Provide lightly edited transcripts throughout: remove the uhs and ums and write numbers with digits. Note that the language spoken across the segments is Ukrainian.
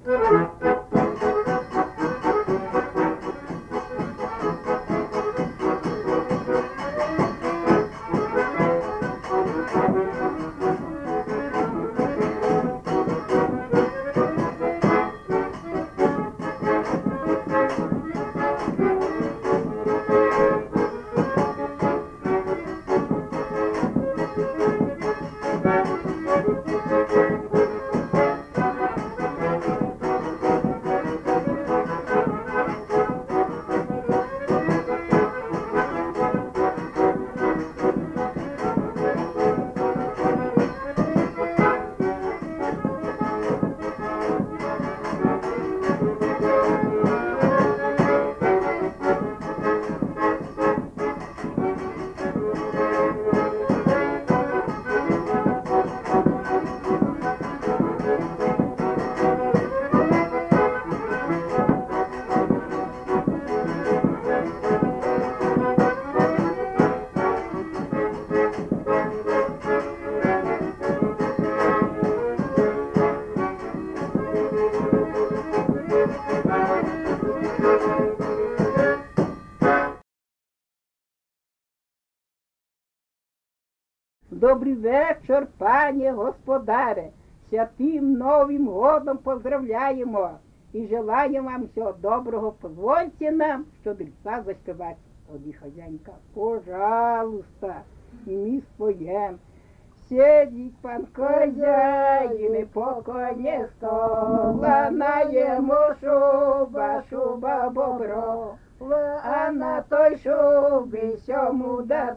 Добрий вечір, пане господаре. Святим Новим годом поздравляємо і желаємо вам всього доброго. Позвольте нам щодельця заспівати. Тоді хазяйка, пожалуйста, і ми споєм. Сидить пан хазяїн по коні стола, на йому шуба, шуба бобро. А на той шубі сьому да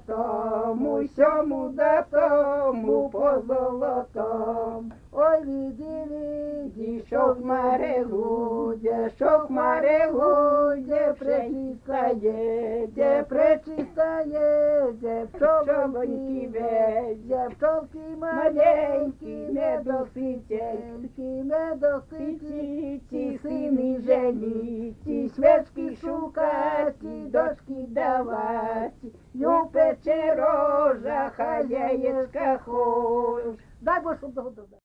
тому по золотом. Ой, віді, що в марегуде, пречистає, де пчолоньки веде, пчолки маленькі, медоситі, ті сини жені, ті свечки шукати, дочки давати, ю пече рожа, хазяєчка хоч. Дай Боже, щоб догодував.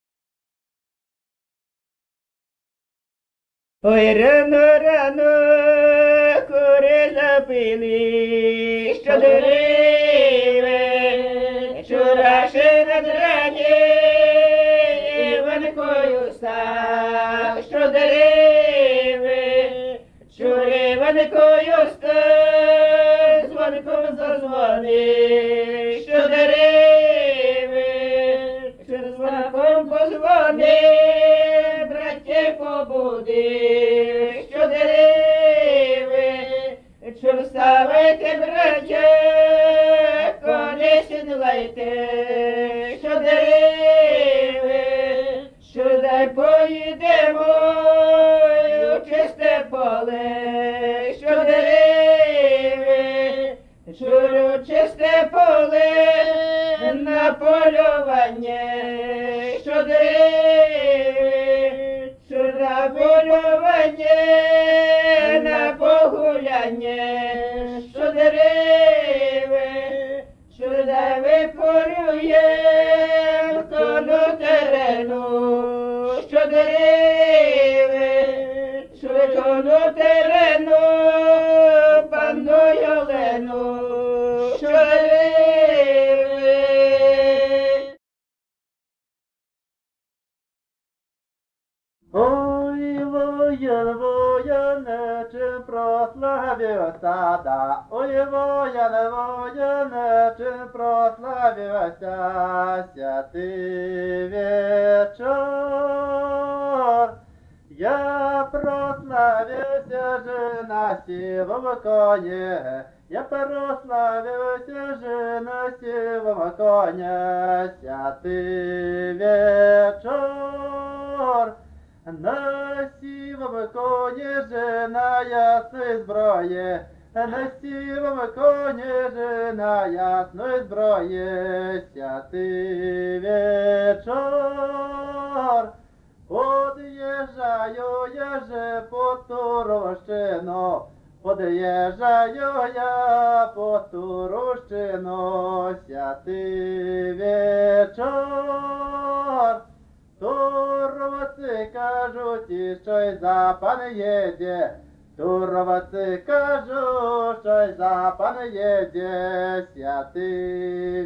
Ой, рано, кури запили, що дерева, чураши над рані, Іванкою став, що дерева, чури Іванкою став, дзвонком зазвони, що дерева, чур дзвонком позвони, браття побуди, що дереви, чур ставайте, браття, коні сідлайте, що дереви, що дай поїдемо у чисте поле, що дереви, чур у чисте поле на полювання, що дереви, чур на полювання, на погуляння, що дереви, чур дай виполюєм кону терену, що дереви, чур кону терену, панну Йолену, що дереви. Ой, воєн, чим прославився, да. Ой, воєн, чим прославився, святий вечір. Я прославився же на сивом коні, я прославився же на сивом коні, святий вечір. На сивом коні же на ясної зброї, на сивом коні же на ясної зброї, святий вечір. Под'їжджаю я же по Турощину, под'їжджаю я по Турощину, святий вечір. Туровці кажуть, і що й за пан їде. Туровці кажуть, що й за пан їде. Святий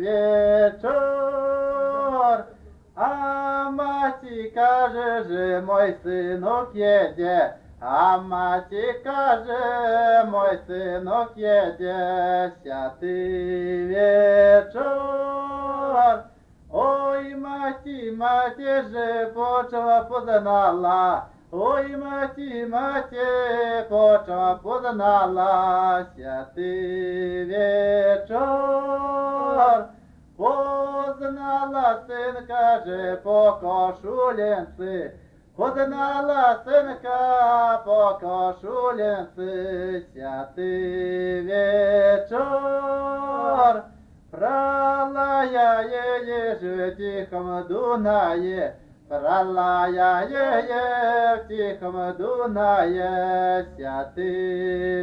вечір. А маті каже, що мой синок їде. А маті каже, мой синок їде. Святий вечір. Ой, маті, же почала познала. Ой, маті, почала познала. Святий вечір. Познала синка же по кошулянці. Познала синка по кошулянці. Святий вечір. Прала я її в тихом Дунає, прала я її в тихом Дунає, святий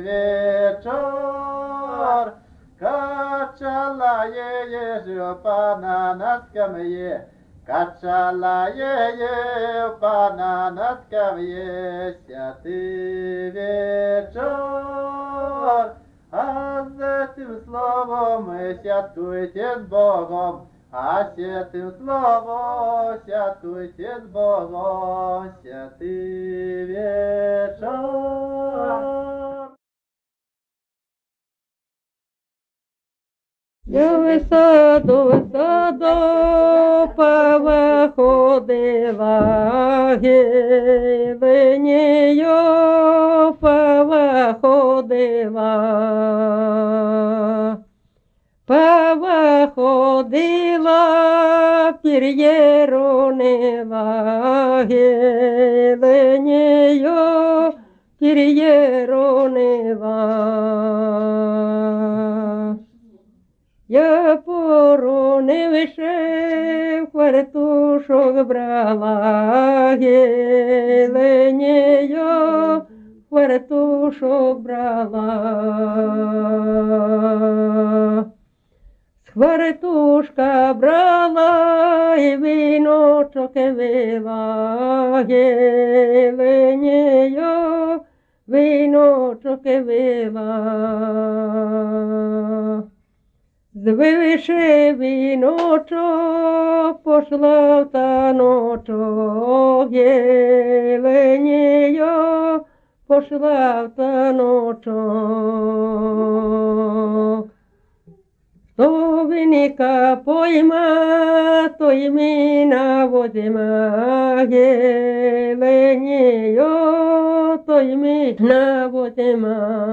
вечір. Качала її ж пана на скам'ї, качала її пана на скам'ї, святий вечір. А за тим словом святкуйте з Богом, а святим словом святкуйте з Богом, святий вечір. Я висаду, повиходила, геленію повиходила. Повиходила, пір'єронила, геленію пір'єронила. Я поронивши, квартушок брала, геленію квартушок брала. З квартушка брала і віночок вила, геленію віночок вила. Звивши віночок, пошла в таночок, геленію пошла в таночок. Хто виника пойма, той міна водима, геленію, той міна водима.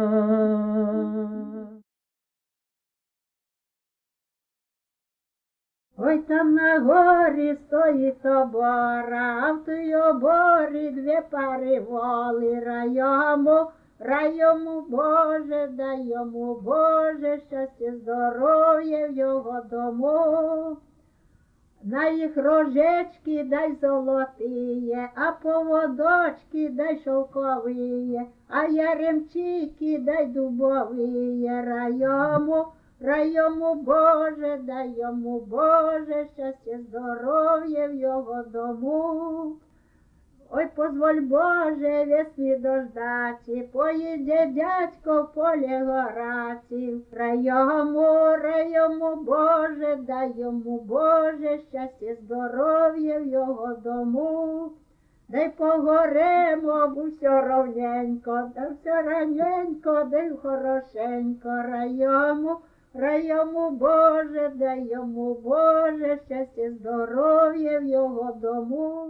Ой, там на горі стоїть обора, а в той оборі дві пари воли. Рай йому, Боже, дай йому, Боже, щастя, здоров'я в його дому. На їх рожечки дай золотіє, а поводочки дай шовковіє, а яремчики дай дубовіє. Рай йому, Боже, дай йому, Боже, щастя, здоров'я в його дому. Ой, позволь, Боже, весни дождати, поїде дядько в поле гораці. Рай йому, Боже, дай йому, Боже, щастя, здоров'я в його дому. Дай погоремо, бо все ровненько, да все раненько, дай хорошенько. Рай йому, Боже, дай йому, Боже, щастя, здоров'я в його дому.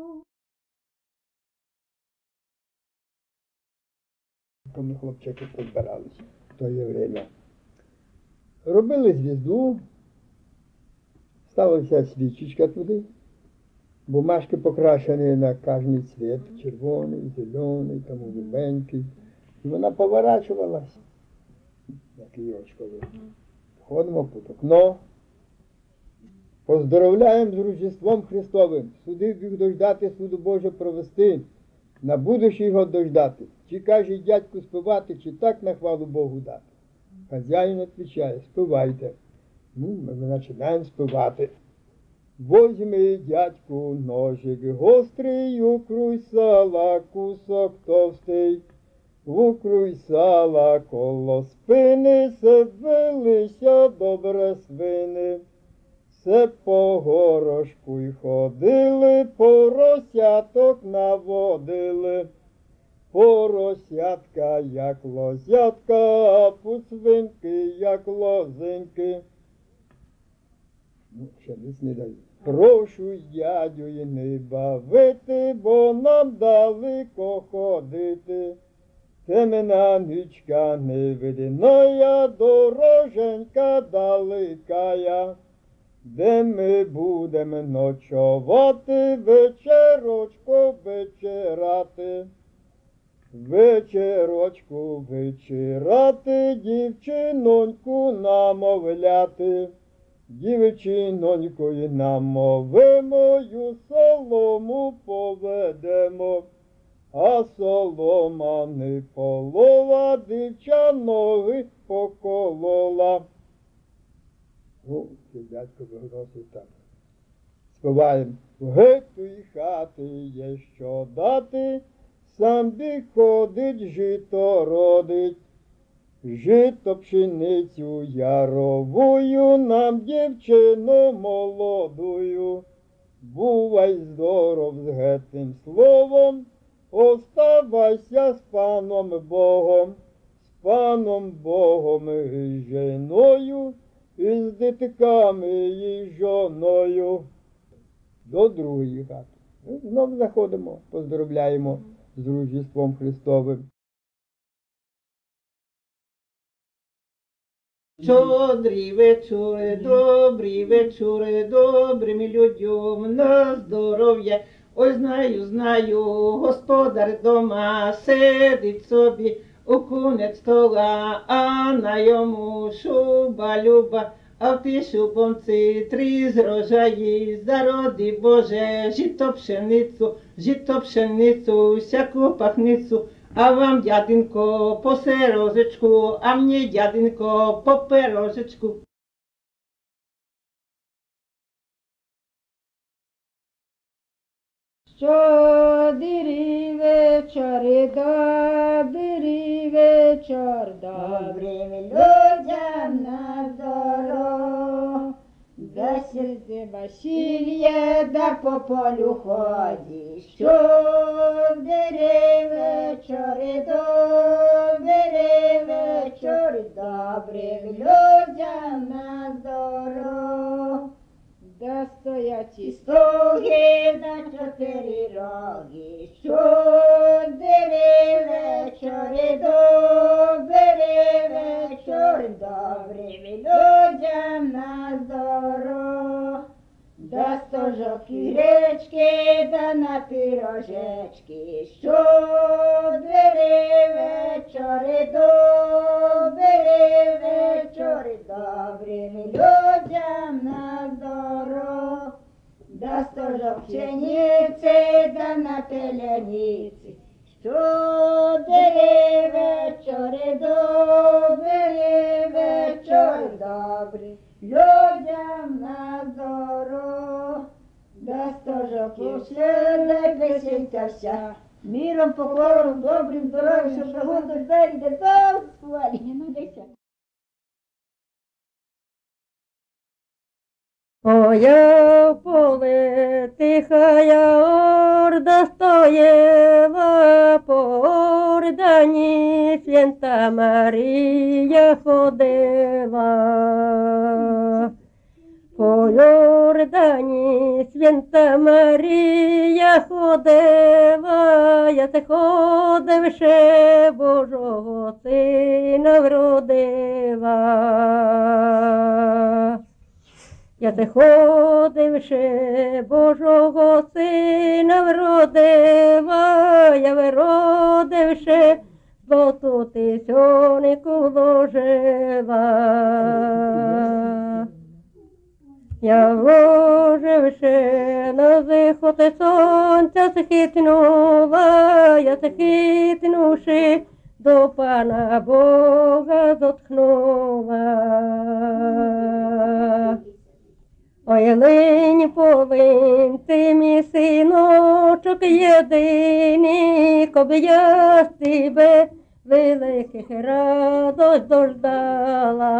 Коли хлопчаки позбиралися в тоє время. Робили звізду, ставилася свічечка туди, бумажки покрашені на кожний цвіт, червоний, зелений, там голубенький. І вона поворачувалась, як йочковий. Входимо під окно, поздоровляємо з Рождеством Христовим, судив їх дождати, суду Боже провести, на будущий год дождати. Чи каже дядьку співати, чи так на хвалу Богу дати. Хазяїн відповідає, співайте. Ми починаємо співати. Возьми, дядьку, ножик гострий, укруй сала, кусок товстий. Укруй сала коло спини, се велися добре свини. Се по горошку й ходили, поросяток наводили. Поросятка, як лозятка, а пуцвинки, як лозинки. Ще десь не даю. Прошу, дядю, й не бавити, бо нам далеко ходити. Темна нічка невидиная, дороженька далекая, де ми будемо ночувати, вечерочку вечерати. Вечерочку вечерати, дівчиноньку намовляти. Дівчинонькою намовимою, солому поведемо. А солома не полола, дівча ноги поколола. О, це дядько виголосив так. Співаємо. Геть тої хати є що дати, сам бік ходить, жито родить. Жито пшеницю яровую, нам дівчину молодую. Бувай здоров з гетим словом, оставайся з паном Богом і жіною, і з дітками і жоною. До другої хати. Знов заходимо, поздравляємо з Рождеством Христовим. Щодрі вечори, добрим людям на здоров'я. Ой, знаю, господар дома сидить собі у кунець стола, а на йому шуба люба, а в тій шубонці 3 зрожаї, зароди Боже, жито пшеницю, всяку пахницю. А вам, дяденько, по сирожечку, а мені, дяденько, по пирожечку. Щодрий вечір, добрим людям на здоров. Да серце Васильє, да по полю ходить. Щодрий вечір, добрим людям на здоров. Да стоять і стоги на 4 роги. Щодрий вечір, добрим людям на здоров. Да стожок і речки, да на пирожечки. Щодрий вечір, добрим людям на здоров. Да стожок пшениці, да на теляниці. Щодрий вечір, добрим людям на здоров. Да стожок пішли, дай песенька вся. Миром, покором, добрим здоров'ям, щоб пригоду ждали, де зовсім співали. Не надейся. Моя в поле тихая орда стояла, по ордані свята Марія ходила. По Йордані свята Марія ходила, я те ходивши Божого сина вродила. Я те ходивши Божого сина вродила, я вродивши, золоту тисьонику вложила. Я вложивши на зиходи сонця схитнула, я схитнувши до Пана Бога зотхнула. Ой, линь полинь, ти мій синочок єдиний, коби я з тебе великих радость дождала.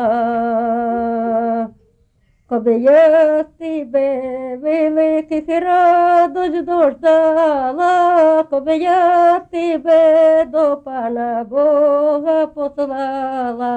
Коби я з тебе великих радость дождала, коби я тебе до Пана Бога послала.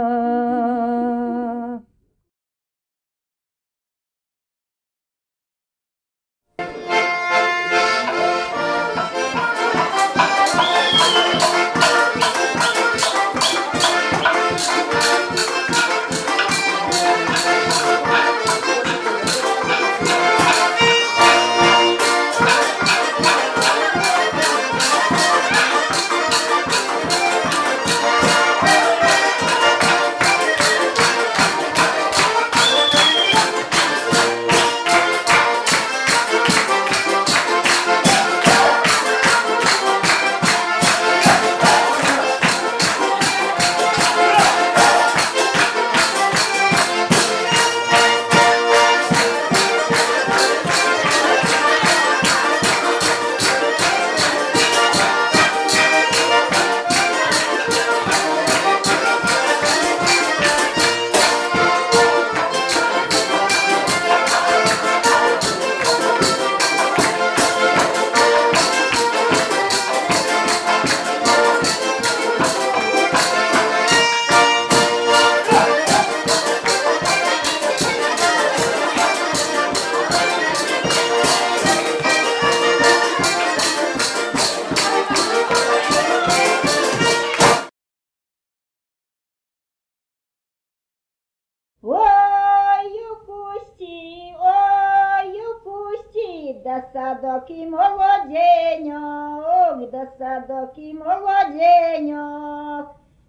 Ой, у пусті, да садок і молоденьок, да садок і молоденьок.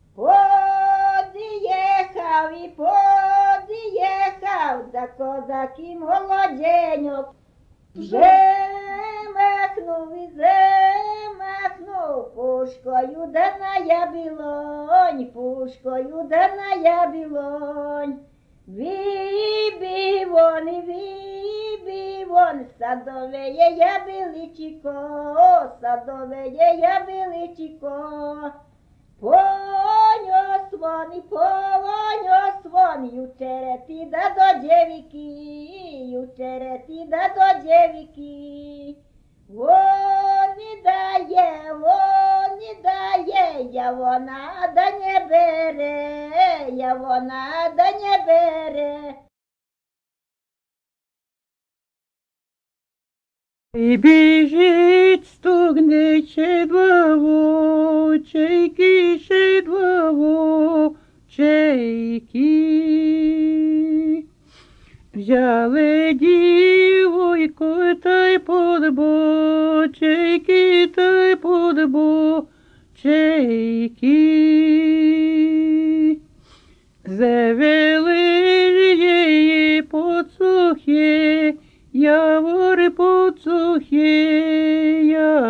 Под'їхав і под'їхав, да козак і молоденьок. Замахнув і замахнув пушкою, да на ябілонь, пушкою, да на ябілонь. Вибив он, садовеє ябіличко, садовеє ябіличко. Поньос вон, ючерети да до дєвіки, ючерети да до дєвіки. Вони дає, я вона да не бере, я вона да не бере. І біжить, стогне ще два вовчейки, ще два вовчейки. Взяли дівойку та й под бочейки, та й под бочейки. Завели її под сухе, явор под сухе,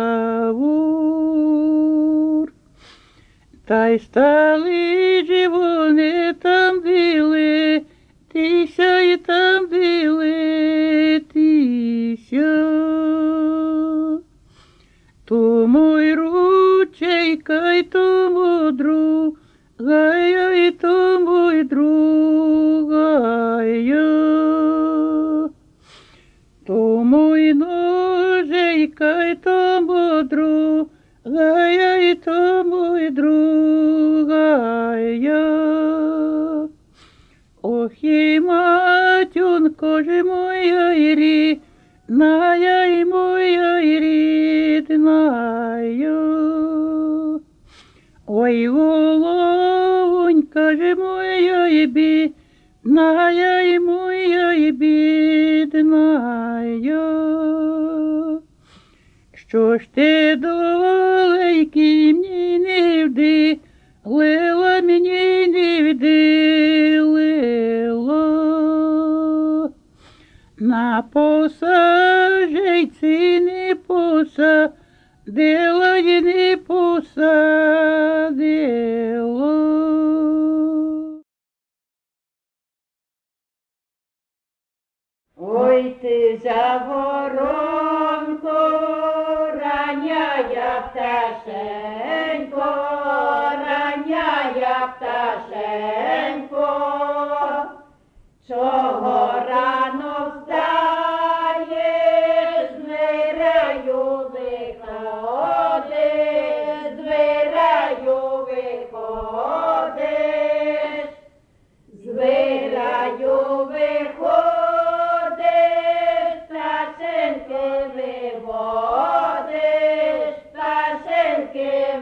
явор. Та й стали же вони там били, тися й там били, тися. Тому й ручейка, й тому другая, й тому й другая. Тому й ножейка, й тому другая, й тому й другая. Ох і матюнко ж моя й рідная, й моя й рідная. Ой, головонька ж моя й бідная, й моя й бідная. Що ж ти доленьки мені не вдилила, мені не вдилила. На посажейці не посадила, й не посадила. зірки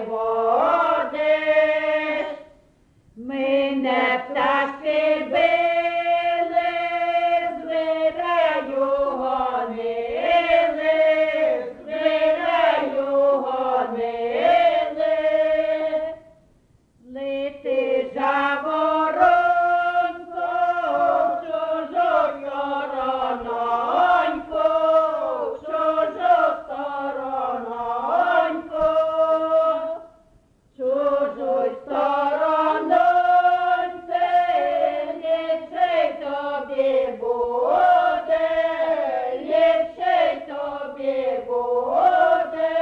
виводиш, мене пташки били, звіраю гонили, звіраю гонили, лети жаворонько, чужу сторононько, чужу сторононько, чужу сторононьце, ліпший тобі буде, ліпший тобі буде,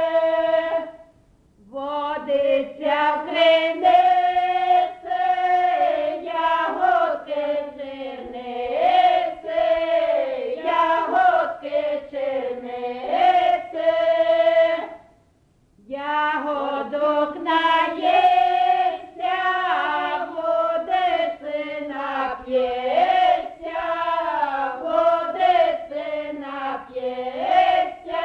водиться в криниці, ягодки черниці, ягодки черниці, ягодок наїсться, водиці нап'ється, водиці нап'ється.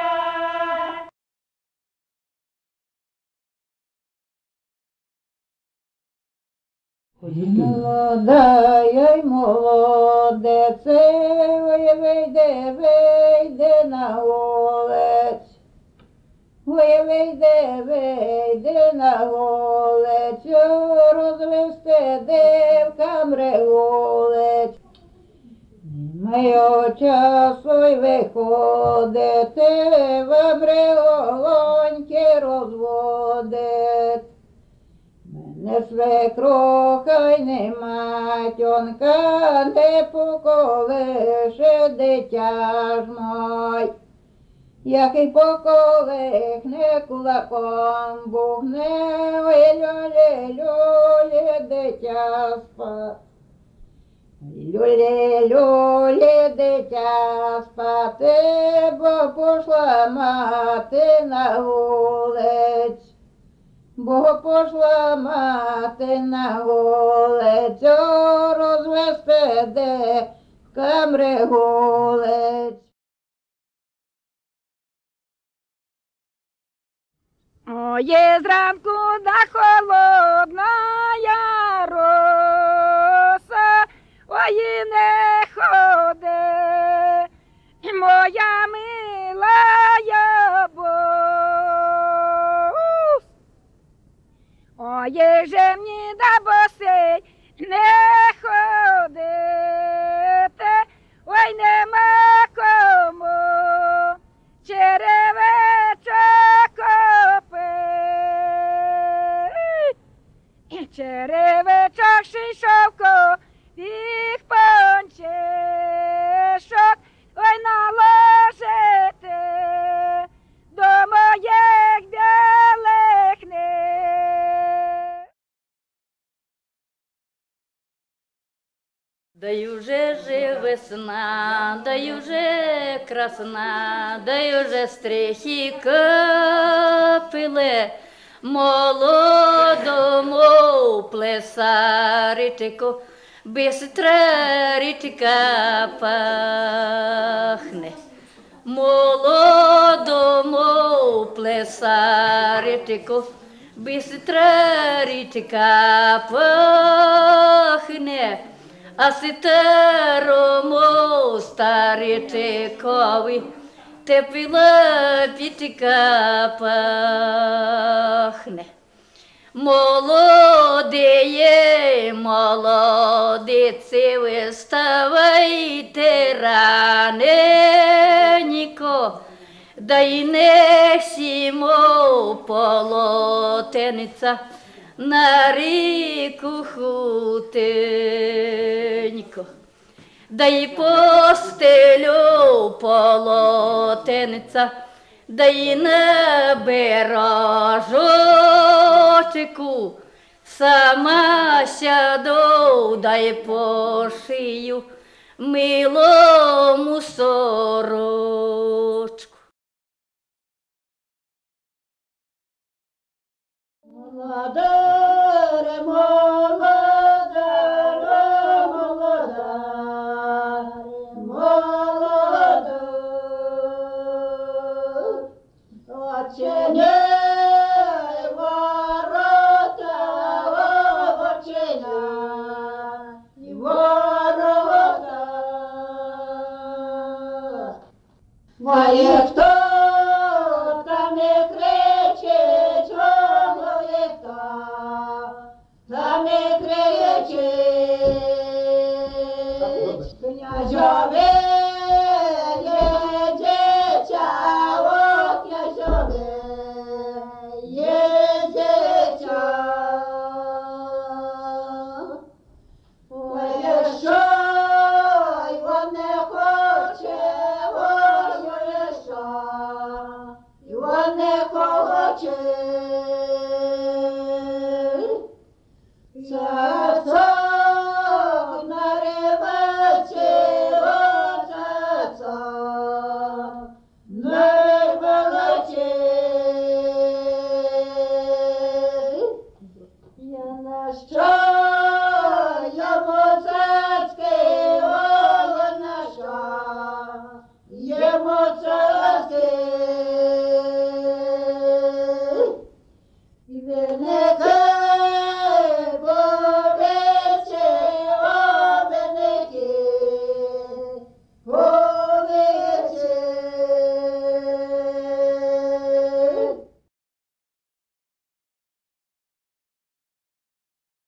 Молодая й молодець, вийде, вийде на вулиць. Ой, вийде на вулиць, розвести дівкам регулиць. Немає часу й виходити, вам реголоньки розводить. Не свекруха й не матьонка, не поколише дитя ж мой. Який поколихне кулаком бухне, ой, люлі, люлі, дитя спать. Люлі, люлі, дитя спати, бо пошла мати на вулиць. Бо пошла мати на вулицю, розвести дівкам регулиць. Ой, зранку да холодна роса, ой, не ходи, моя милая бос. Ой, же мені да босий не ходити, ой, нема кому черевичок купить. Черевичок шишовко, їх пончишок, ой, наложити до моїх білих ніг. Да й уже же весна, да й уже красна, да й уже стрихи капили, молодому плесаричку, бистра річка пахне. Молодому плесаричку, бистра річка пахне. А старому старичкові тепла пічка пахне. Молодіє, молодиці, виставайте раненько, да й несімо полотенця на ріку хутенько. Да й постелю полотенця, да й на бережочку, сама сяду, да й пошию милому сорочку. Молода, молода, молода, молода, отче не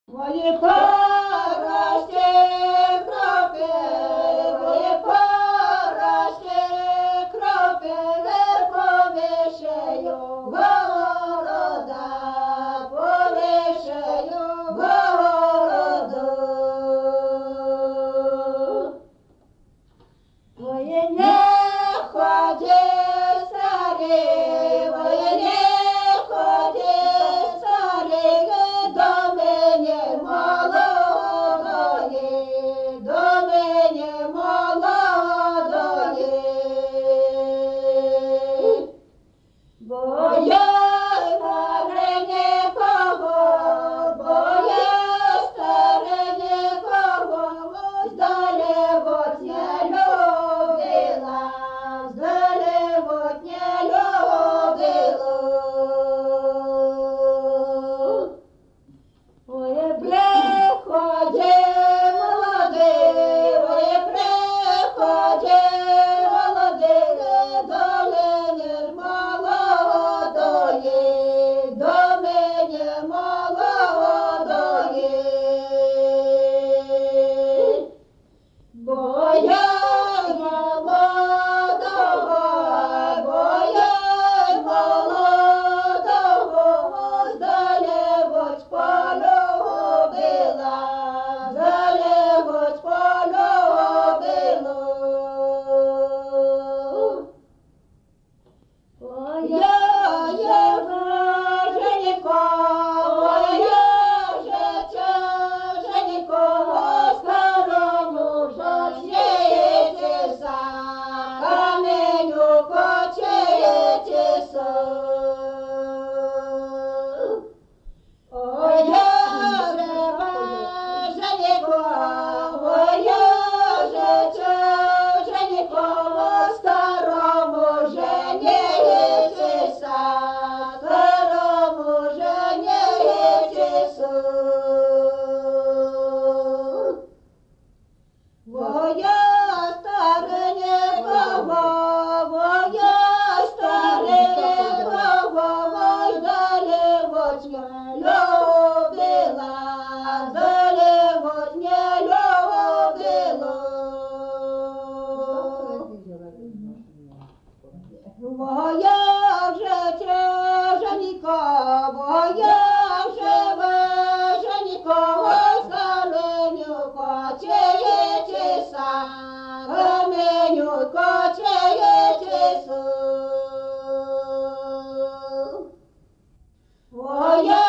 Мої хороші кроки, мої хороші кроки, повишаю города, повишаю городу. Мої не ході старі, мої не ході старі, до мене молодої, до мене молодої. Бо я старенького, бо я старенького, здалеготь не любила, здалеготь не любила. Ой, приходи, молодий, ой, приходи, молодий, до мене молодої, до мене молодої. Бо я молодого, бо я молодого, здалеготь полюбила, здалеготь полюбила. Ой, я Женіко, ой, я Женіко, старому жачєтеся, каменю кочеєтеся. Ой, я Женіко, ой, я Женіко, старому женєтеся, старому женєтеся. Моя старенького, моя старенького, здалеготь не любила, здалеготь не любила. Моя вже Женіко, моя вже Женіко, стареню кочеєтеся, каменю кочеєтеся. Моя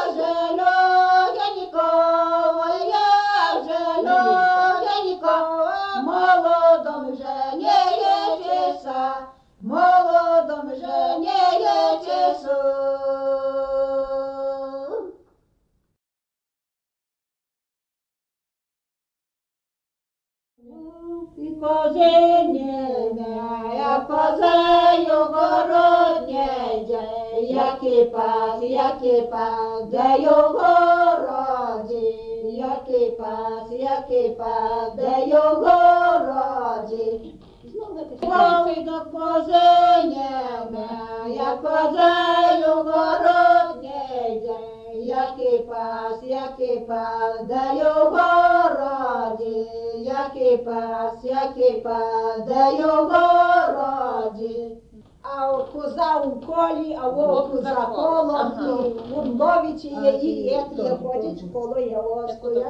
Женіко, моя Женіко, молодом женєтеся, молодом женєтеся. І козине, я козею городнє, який пас, де його роді, який пас, де його роді. Ой, до козине, я козею городнє, який пас, де його роді, який пас, де його роді. А коза у колі, а вовку за колом, і Мундовичі її, є ходять коло Яловської.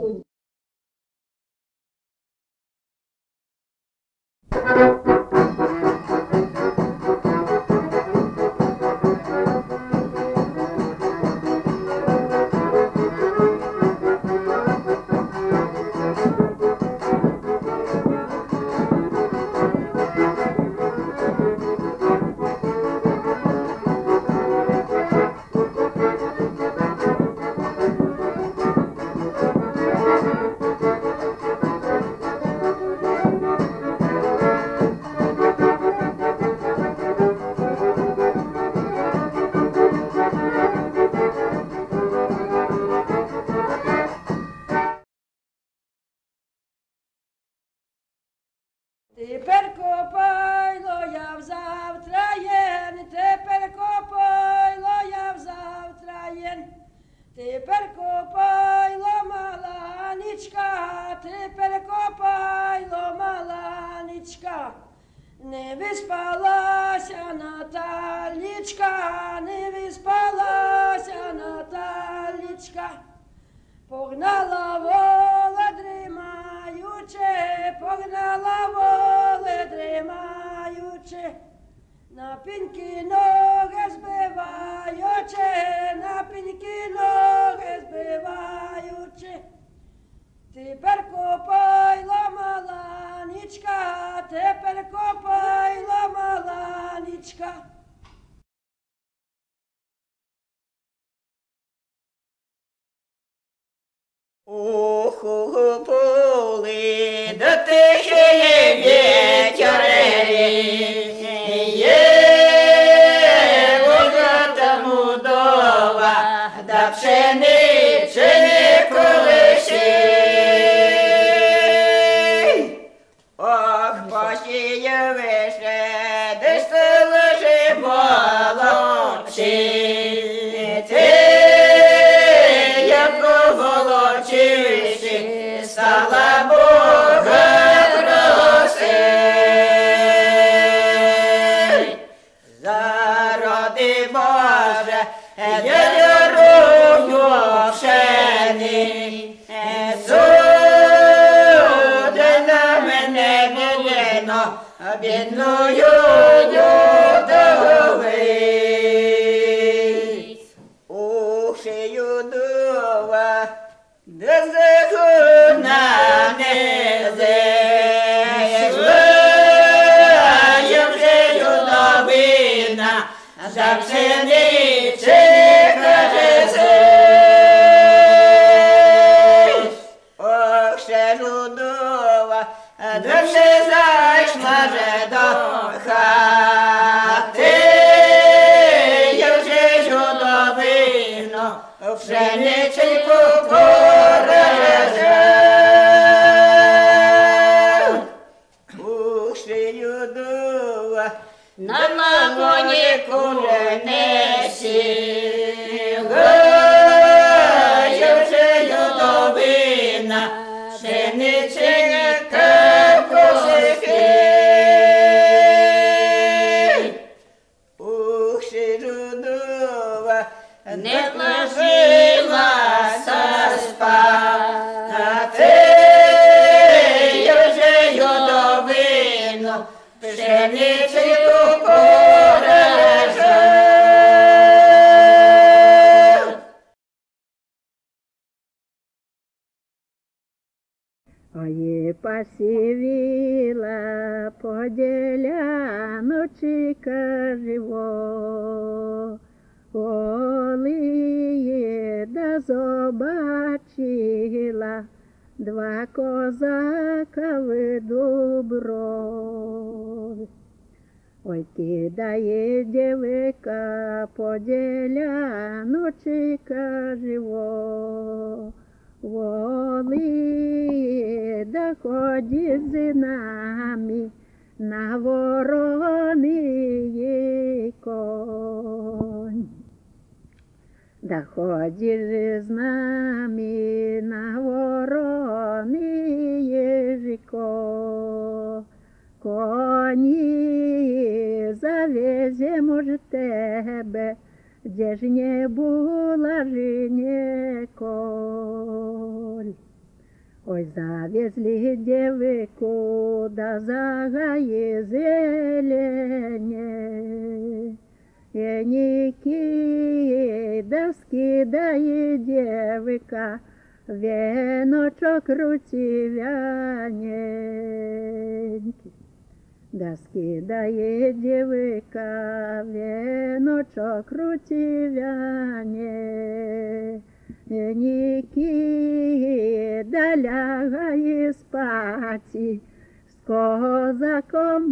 Тепер копайло я взавтра єн, тепер копайло я взавтра єн, тепер копайло Наталічка, ти перекопайло, маланичка. Не виспалася Наталічка, не виспалася Наталічка. Погнала вола дрімаючи, погнала вола дрімаючи. На піньки ноги збиваючи, на піньки ноги збиваючи. Тепер копайла маланичка, тепер копайла маланичка. Уху поле, да тихие ветереві, там удова, да пшеничі колиші. Ох, посіє вище, де стележі волочі, ти, як волочиші, стала Бога просить. Зароди Боже, я рою пшені, суди на мене бідно, бідною довись. Ушию дува, да захудна незе, я вже юдовина, за пшеничі кажись. Ох, ще жудова, да вже зайшла же до хати, я вже юдовину, пшеничку поражав. Ух, ще юдова, на лагоні курене сіла, я вже юдовина, пшеничка посихи. Ух, ще юдова, не ложилася спати, я вже юдовину, пшеничку поражав. Ой, посівіла поділяночка живо, коли да побачила два козака в дуброві. Ой, кидає дівика поділяночка живо, воли да ході з нами на вороний конь. Да ході з нами на вороний коні, завеземо ж тебе, де ж не була ж ніколь. Ой, завезли девику, да загає зелене, Яники, да скидає девика, веночок рутівяненький. Да скидає девика, веночок рутівяненький, да лягає спати з козаком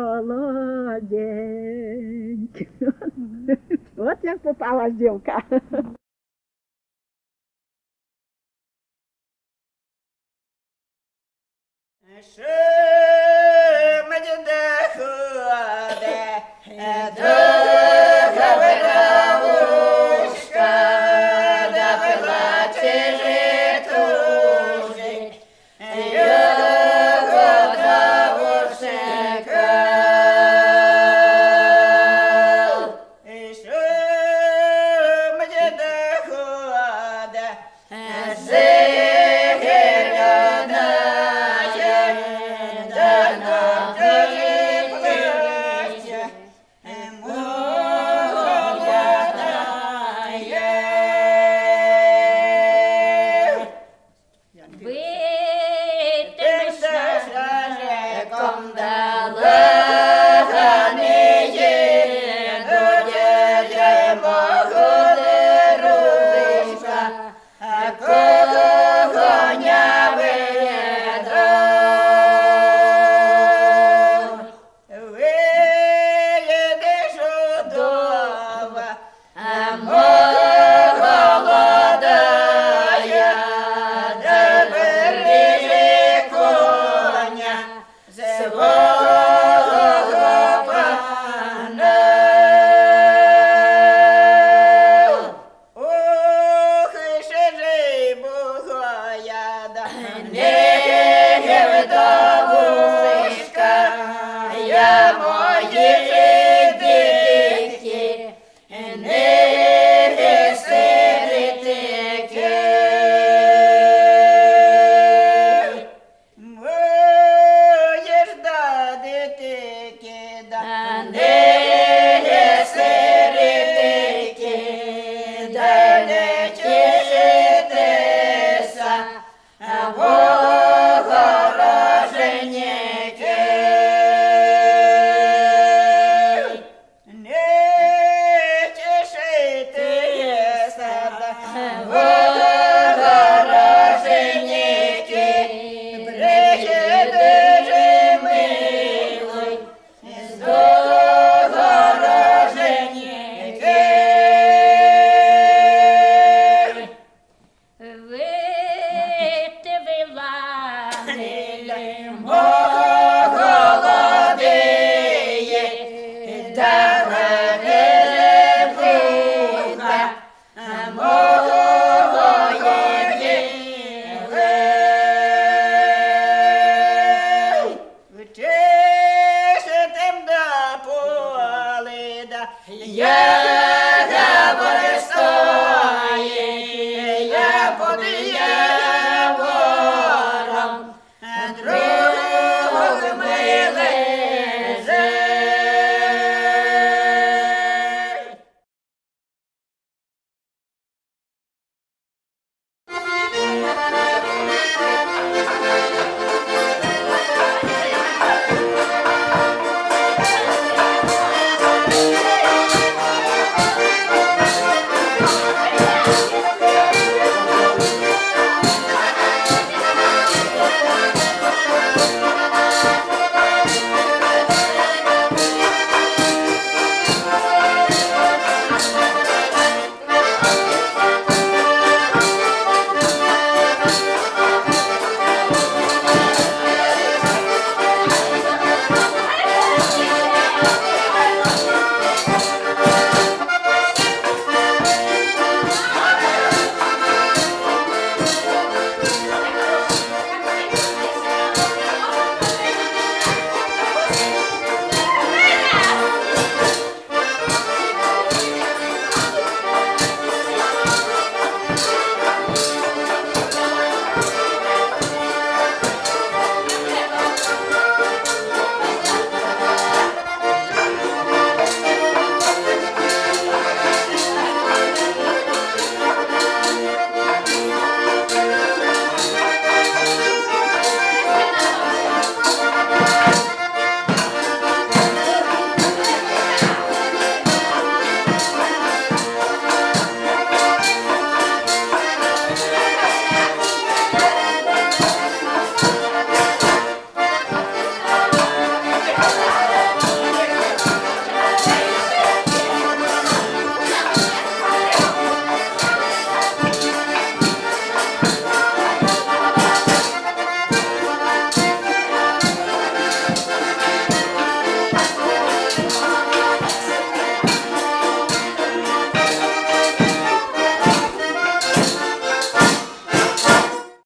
молоденьким. От як попалась дівка. не тішитися, вороженьки. Не тішитися, вороженьки. Приїди же, милий, з вороженьки. Вийти вилани, Молодые, да не живут,